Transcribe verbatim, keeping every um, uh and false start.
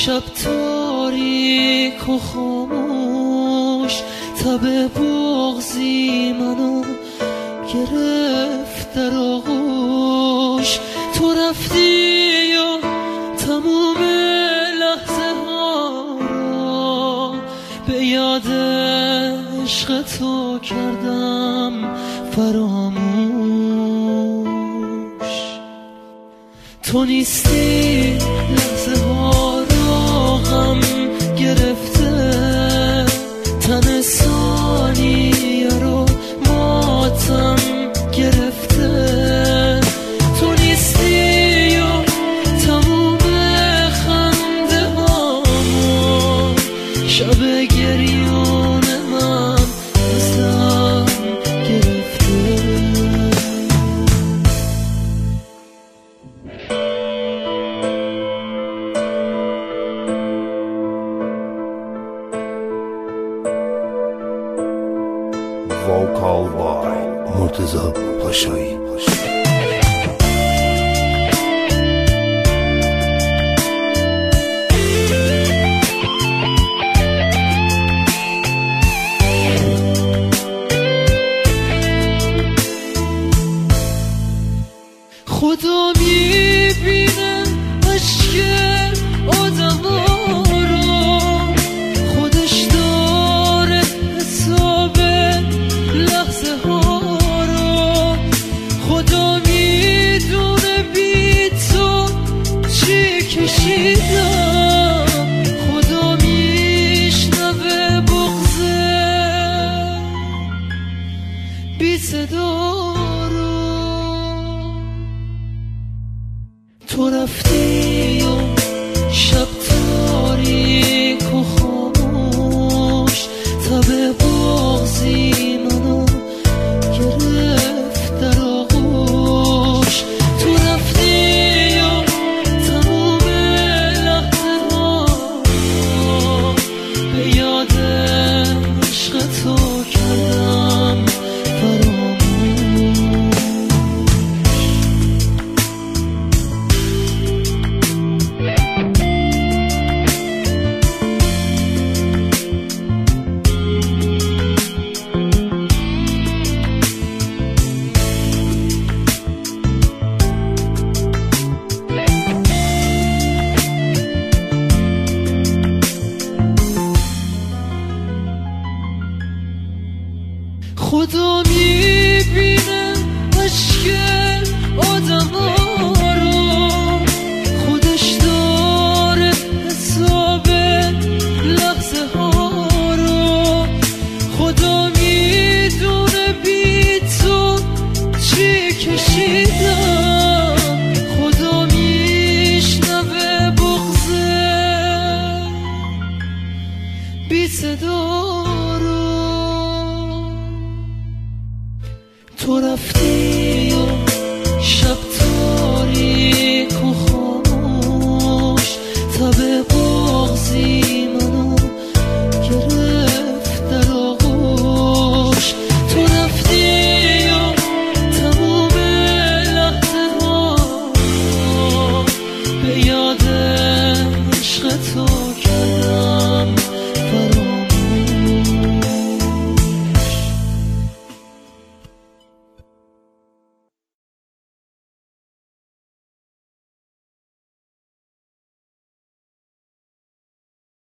شب تاریک و خاموش، تب بغضی منو گرفت در آغوش. تو رفتی و تموم لحظه ها رو به یاد عشق تو کردم فراموش. تو نیستی لحظه ها رو غم گرفته، تن ثانیه رو ماتم گرفته. تو نیستی و تموم خنده هامون شب گریون من ازم گرفته. Vocal by مرتضی پاشایی. خدا میبینه عشق آدما رو، خودش داره حساب لحظه ها رو. خدا میدونه بی تو چی کشیدم، خدا میشنوه بغضه بی صدا رو. تو رفتی و شب تاریک و خاموش، تب بغضی منو گرفت در آغوش. تو رفتی و تموم لحظه ها به یاد عشق تو کردم فراموش. خدا میبینه عشق آدما رو، خودش داره حساب لحظه ها رو. خدا میدونه بی تو چی کشیدم، خدا میشنوه بغضه بی صدا